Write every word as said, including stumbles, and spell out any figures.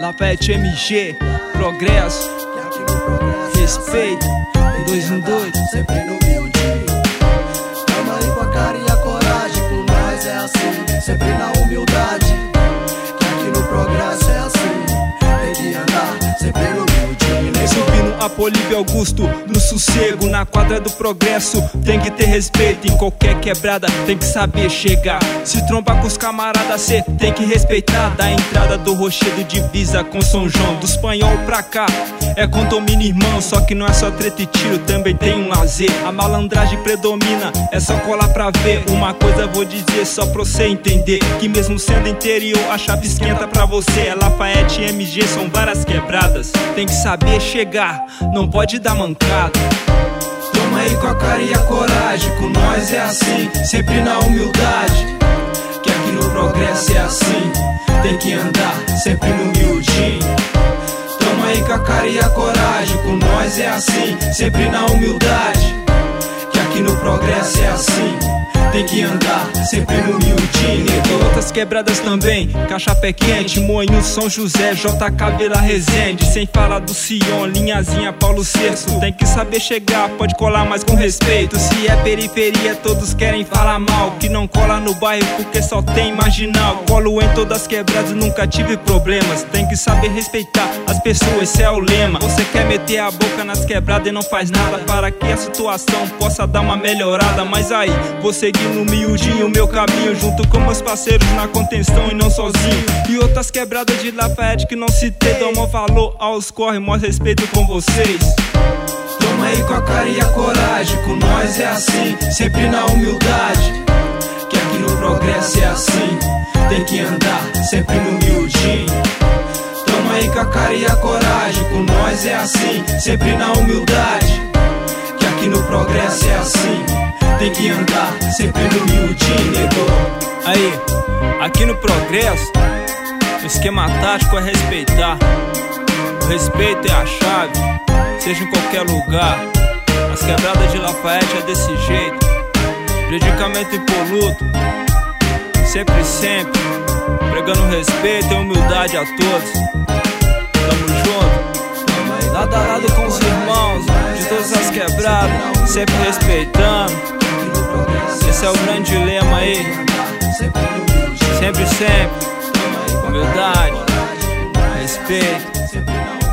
Lafayette M G, progresso, respeito, dois um dois, sempre no humildinho. Tamo aí com a cara e a coragem, com nós é assim, sempre na humildade. Que aqui no progresso é assim, tem que andar sempre no humildinho. Subindo a Políbio Augusto, no sossego, na quadra do progresso. Tem que ter respeito em qualquer quebrada, tem que saber chegar. Se trombar com os camaradas, cê tem que respeitar. Da entrada do Rochedo, divisa com São João. Do Espanhol pra cá, é condomínio irmão. Só que não é só treta e tiro, também tem um lazer. A malandragem predomina, é só colar pra ver. Uma coisa vou dizer só pra você entender, que mesmo sendo interior, a chave esquenta pra você. É Lafayette M G, são várias quebradas. Tem que saber chegar, não pode dar mancada. Toma aí com a cara e a coragem, com nós é assim, sempre na humildade. Que aqui no progresso é assim, tem que andar sempre no humildinho. Toma aí com a cara e a coragem, com nós é assim, sempre na humildade. Que aqui no progresso é assim, tem que andar sempre no humildinho. Tem outras quebradas também, Cachapé Quente, Moinho, São José, J K Vila Resende. Sem falar do Sion, Linhazinha, Paulo Sexto. Tem que saber chegar, pode colar mais com respeito. Se é periferia, todos querem falar mal, que não cola no bairro porque só tem marginal. Colo em todas as quebradas, nunca tive problemas. Tem que saber respeitar as pessoas, esse é o lema. Você quer meter a boca nas quebradas e não faz nada para que a situação possa dar uma melhorada. Mas aí, vou seguir no miudinho o meu caminho, junto com meus parceiros na contenção e não sozinho. E outras quebradas de Lafayette que não citei, dão maior valor aos corre, maior respeito com vocês. Toma aí com a cara e a coragem, com nós é assim, sempre na humildade. Que aqui no progresso é assim, tem que andar sempre no humildinho. Toma aí com a cara e a coragem, com nós é assim, sempre na humildade. Que aqui no progresso é assim, tem que andar sempre no humildinho, nego. Aí, aqui no progresso, o esquema tático é respeitar. O respeito é a chave, seja em qualquer lugar. As quebradas de Lafayette é desse jeito. Predicamento impoluto, sempre, sempre, pregando respeito e humildade a todos. Tamo junto, lado a lado com os irmãos de todas as quebradas, sempre respeitando. Esse é o grande lema aí. Sempre, sempre, humildade, respeito.